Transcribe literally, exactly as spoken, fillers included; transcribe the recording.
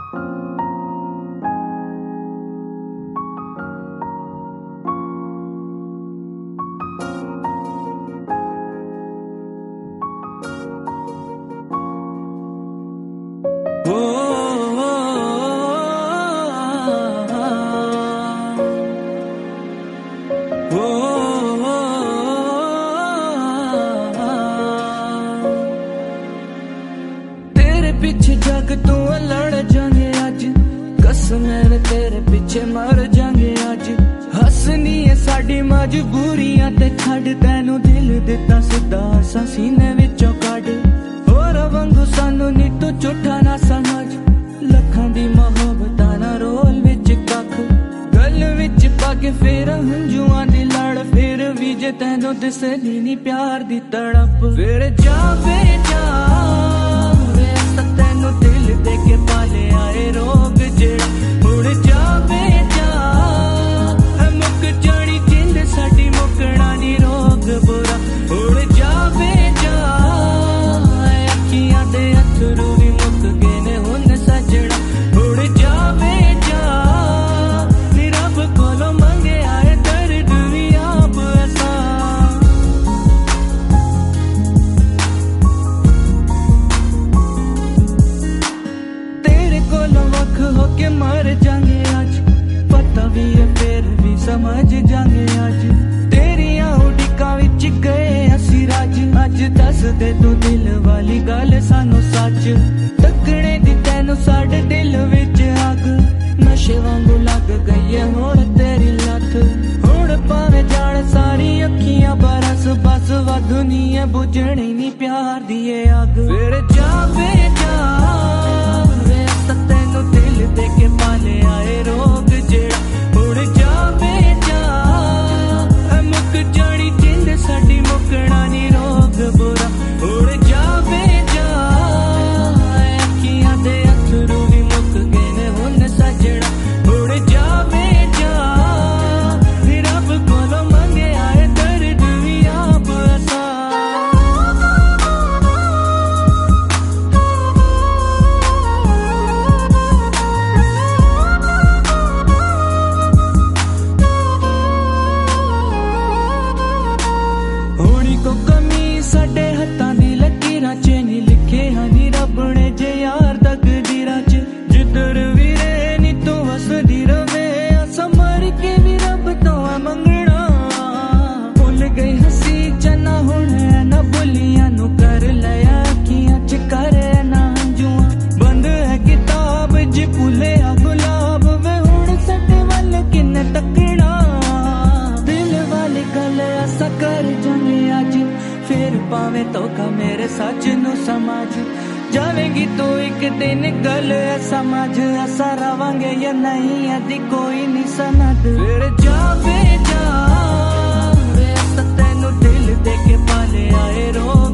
पीछे जग तू लड़ जाएंगे अज, कसम है तेरे पीछे मर जाएंगे अज। हसनी है साडी मजबूरियां ते छड़, तैनू दिल दिता सीधा असां सीने विचों कढ। होर वांगू सानू नी तू झूठा ना समझ, लखां दी मोहब्बतां ना रोल विच कख। गल विच पाके फिर हंजुआं दी लड़, फिर भी जे तैनू दिसदी नी प्यार दी तड़प। फिर जा वे जा तैनू दिल दे के पाले आए रोग जेड़ा, मुड़ जावे जा मुक जानी जिंद साडी मुकना नी रोग बुरा। मुड़ जावे जा अखियां दे अथरू भी मुक गए ने हुन सजना। मुड़ जावे जा नी रब कोलों मंगे आए दर्द भी आप असां। होके मर जाएंगे आज, पता भी है फिर भी समझ जाएंगे आज। तेरिया उड़िका विच गए असी राज, अज दस दे तू दिल वाली गल सानू सच। तकने दी तैनू साडे दिल विच अग, नशे वांगू लग गई है हुण तेरी लत। हुण भावें जान सारी अखियां बरस, बस वा दुनिया बुझणी नी प्यार दी अग। फिर जावे जा तैनू दिल दे के पाले आए रोग जेड़ा, मुड़ जावे जा मुक जानी जिंद साडी मुकना नी रोग बुरा। मुड़ जावे जा अखियां दे अथरू भी मुक गए ने हुन सजना। मुड़ जावे जा रब कोलों मंगे आए दर्द भी आप असां। साडे हत्थां दी लकीरां च नी लिखे हनी रब ने जे यार तकदीरां च। जिधर भी रहे नी तू हसदी रवे, असां मर के भी रब तो मंगना। भुल गई हसी चना हुण ना भुलियां नू कर लिया अखियां च कर ना हंजुआं। बंद है किताब जे भुलिया गुलाब, वे हुण साडे वल किन्ने तकना। दिल वाली गल असां कर जांगे अज, फिर पावे तो का मेरे सच नू समझ। जावेगी तू एक दिन गल समझ, असा रवांगे या नहीं अदी कोई नहीं सनद। फिर जावे जा तैनू दिल दे के पाले आए रो